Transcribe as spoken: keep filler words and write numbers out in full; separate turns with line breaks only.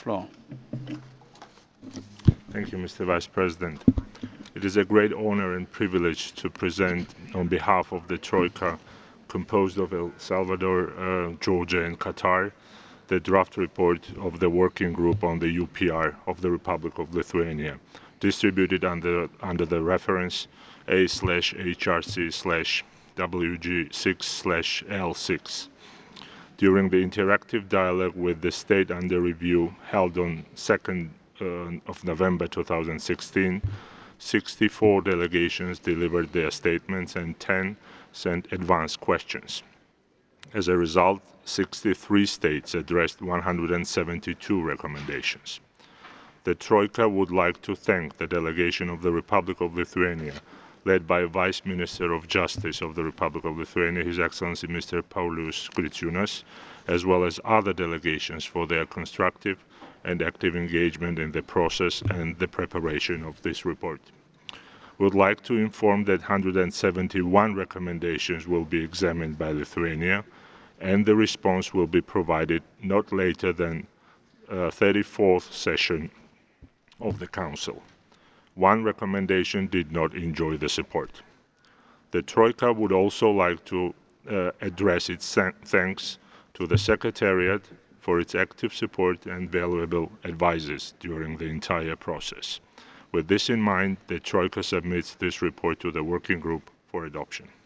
floor.
Thank you, Mister Vice President. It is a great honor and privilege to present on behalf of the Troika, composed of El Salvador, uh, Georgia, and Qatar, the draft report of the Working Group on the U P R of the Republic of Lithuania, distributed under, under the reference A slash H R C slash W G six slash L six. During the interactive dialogue with the state under review held on second uh, of November two thousand sixteen, sixty-four delegations delivered their statements and ten sent advance questions. As a result, sixty-three states addressed one hundred seventy-two recommendations. The Troika would like to thank the delegation of the Republic of Lithuania, led by Vice Minister of Justice of the Republic of Lithuania, His Excellency Mister Paulius Kriciunas, as well as other delegations for their constructive and active engagement in the process and the preparation of this report. We would like to inform that one hundred seventy-one recommendations will be examined by Lithuania, and the response will be provided not later than uh, thirty-fourth session of the Council. One recommendation did not enjoy the support. The Troika would also like to uh, address its thanks to the Secretariat for its active support and valuable advices during the entire process. With this in mind, the Troika submits this report to the Working Group for adoption.